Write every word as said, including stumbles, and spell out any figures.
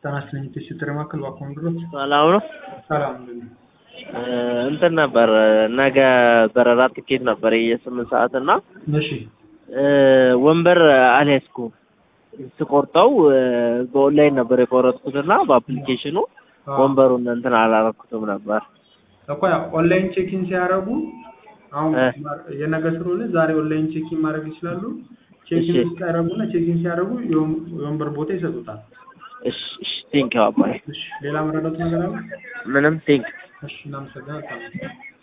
ተናስተኝ ተሽትረማከል ባኮንድሮት ሰላም ነው ሰላም እንትን ነበር ነገ በረራ ትኬት ነበር የስምንት ሰዓት እና እሺ ወንበር አልያዝኩም ስቆርጠው በኦንላይን ነበር የቆረጥኩትና በአፕሊኬሽኑ ወንበሩን እንትን አላረኩትም ነበር እኮ ያ ኦንላይን ቼኪን ሲያረጉ አሁን የነገ ስለሆነ ዛሬ ኦንላይን ቼኪን ማድረግ ይችላሉ ቼኪን ሲያረጉና ቼኪን ሲያረጉ የወንበር ቦታ ይሰጡታል እሺ እሺ ቲንክ አባይ እሺ ሌላ መረዳት ነገር አለ ምንም ቲንክ እሺ እናመሰግናለን